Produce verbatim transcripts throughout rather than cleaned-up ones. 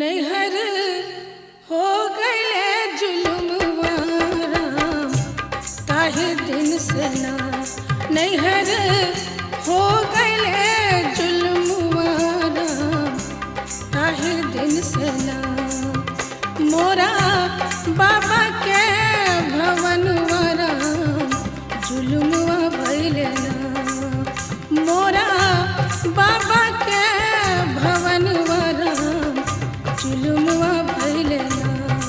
नैहर हो गए जुल्म राम ताहि दिन से ना नैहर हो गए जुल्म राम ताहि दिन से ना मोरा बाबा के भवन राम जुल्म भइले ना मोरा बाबा के भवन राम जुल्म भइले ना।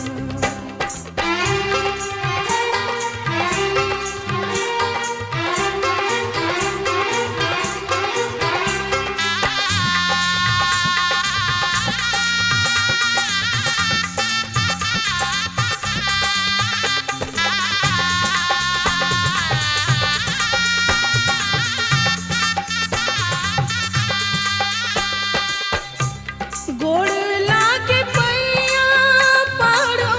गोड़ लागे पैया पड़ो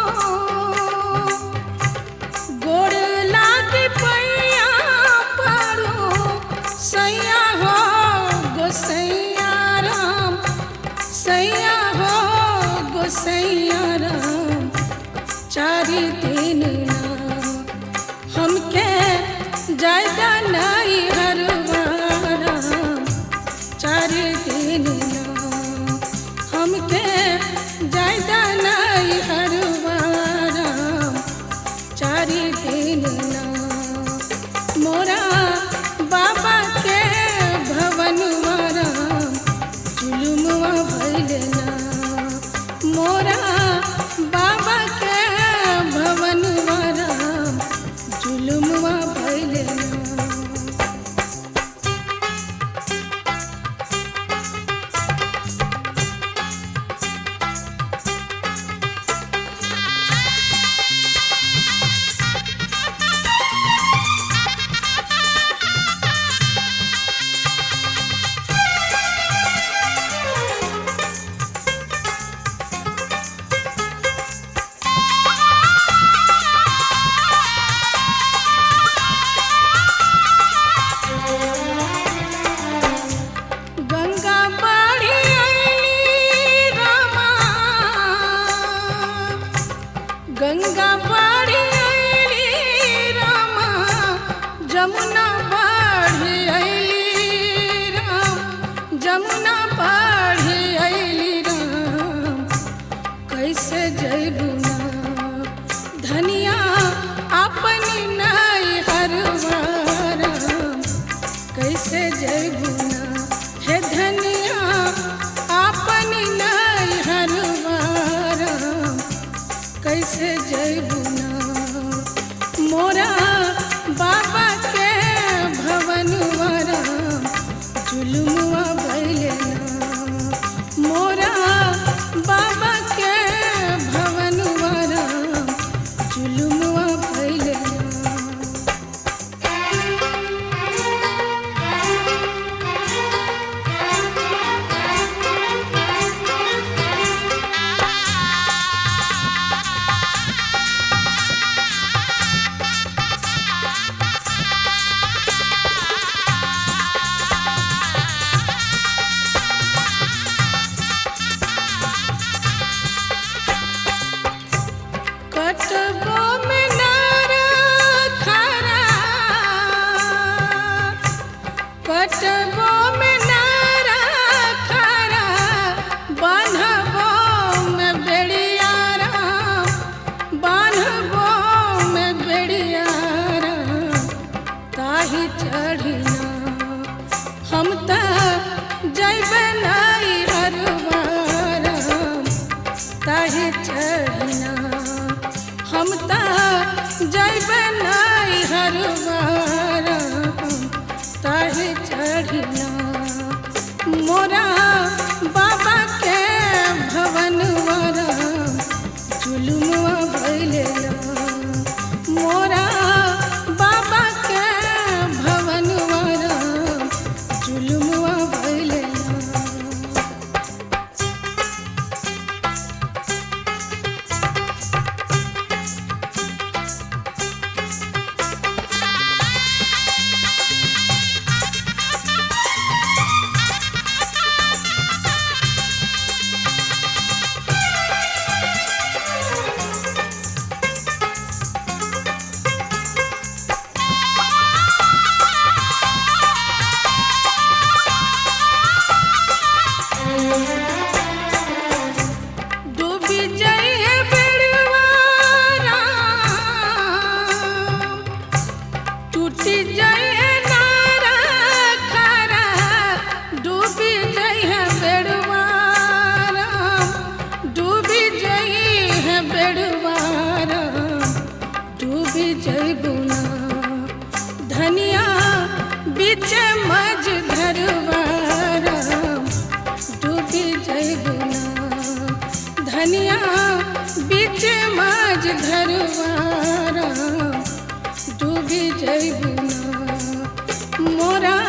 गोड़ लागे पैया पड़ो सैया हो गोसैया राम सैया हो गोसैया राम चारि दिन ना हमके जायदा नहीं हरवा राम चारि दिन ना हमके जायदा नहीं हरवा राम चारि दिन ना मोरा बाबा के भवन राम जुल्म भइले ना मोरा बाबा के भवन राम जुल्म भइले ना। गंगा बाढ़ी आइली रामा गंगा बाढ़ी आइली रामा जमुना बाढ़ी आइली राम जमुना बाढ़ी आइली राम कैसे जइबू ना धनिया अपनी नहीं हरवा राम कैसे जइबू ना हे धनिया अपनी नहीं हरवा राम कैसे जइबू ना मोरा बाबा के भवन राम जुल्म भइले ना मोरा बाबा के भवन राम जुल्म भइले ना। कटबो में नार खरा कटबो में नार खरा बान्हबो में बेड़िया राम बान्हबो में बेड़िया राम ताहि चढ़िना हम त जइबे नहीं हरवा राम ताहि चढ़िना हम त जइबे नहीं हरवा राम ताहि चढ़िना मोरा बाबा के भवन राम जुल्म भइले ना मोरा बाबा के भवन राम जुल्म भइले ना। पेड़वारा डूबी जइबू ना धनिया बीच मज धरवारा डूबी जइबू ना धनिया बीच मज धरवारा डूबी जइबू ना मोरा